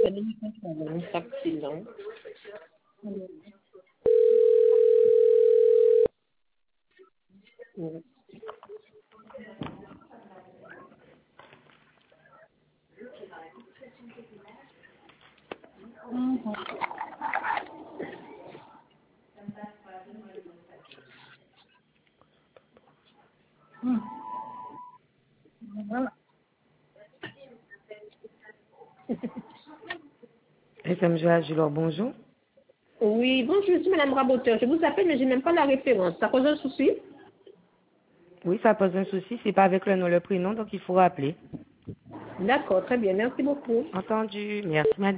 FM Joie, bonjour. Oui, bonjour, je suis Madame Raboteur. Je vous appelle, mais je n'ai même pas la référence. Ça cause un souci? Oui, ça pose un souci. C'est pas avec le nom, le prénom, donc il faut rappeler. D'accord, très bien. Merci beaucoup. Entendu. Merci, madame.